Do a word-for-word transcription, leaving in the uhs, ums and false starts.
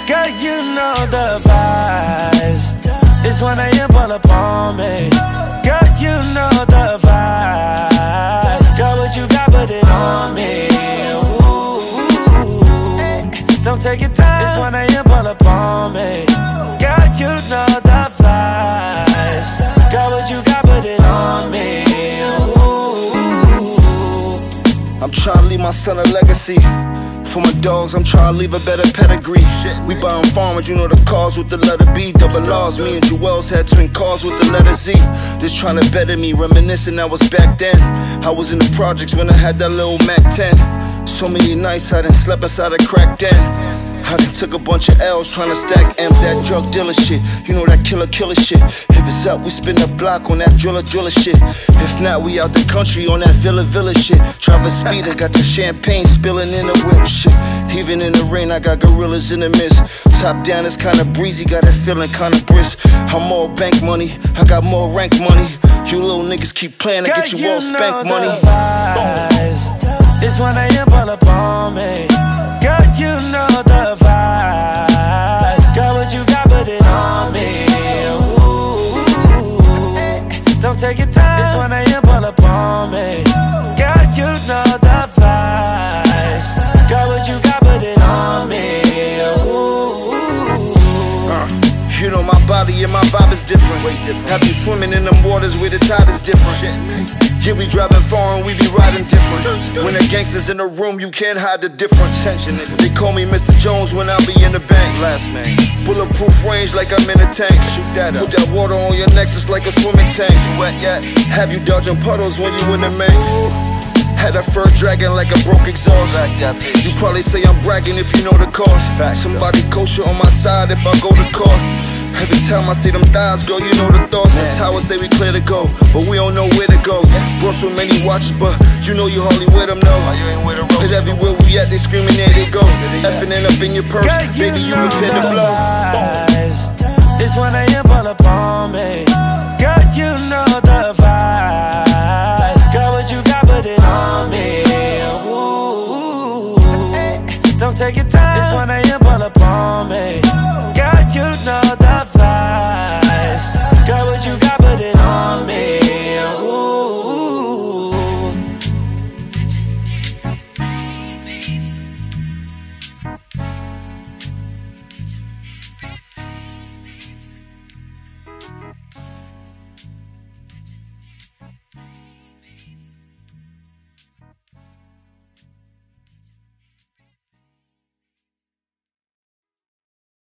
Girl, you know the vibes. It's one A M, pull up on me. Girl, you know the vibes. Girl, what you got, put it on me. Ooh, don't take your time. It's one A M, pull up on me. Girl, you know the vibes. Girl, what you got, put it on me. Ooh, I'm trying to leave my son a legacy. For my dogs, I'm trying to leave a better pedigree. We buying farmers, you know the cars with the letter B. Double R's, me and Jewels had twin cars with the letter Z. Just trying to better me, reminiscing that was back then. I was in the projects when I had that little Mac ten. So many nights I done slept inside a crack den. I done took a bunch of L's trying to stack M's, that drug dealer shit. You know that killer killer shit. If it's up, we spin the block on that driller driller shit. If not, we out the country on that villa villa shit. Travel speeder, got the champagne spilling in the whip shit. Even in the rain, I got gorillas in the mist. Top down, it's kinda breezy, got it feeling kinda brisk. I'm more bank money, I got more rank money. You little niggas keep playing, I get you all spank money. It's one A M, pull up on me. Girl, you know the vibes. Girl, what you got, put it on me. Ooh, don't take your time. It's one A M, pull up on me. Girl, you know the vibes. Girl, what you got, put it on me. Ooh, uh, you know my body and my vibe is different. Way different. Have you swimming in them waters where the tide is different? Shit. Yeah, we driving foreign, we be riding different. When the gangsters in the room, you can't hide the difference. They call me Mister Jones when I be in the bank. Last name. Bulletproof range like I'm in a tank. Shoot that up. Put that water on your neck just like a swimming tank. You wet yet? Have you dodging puddles when you in the bank? Had a fur dragging like a broke exhaust. You probably say I'm bragging if you know the cost. Somebody kosher on my side if I go to court. Every time I see them thighs, girl, you know the thoughts. The tower say we clear to go, but we don't know where to go. Brought so many watches, but you know you hardly wear them, no. But everywhere we at, they screaming, there they go. Effing it up in your purse, baby, you prepare to blow. It's one A M, pull up on me. Girl, you know the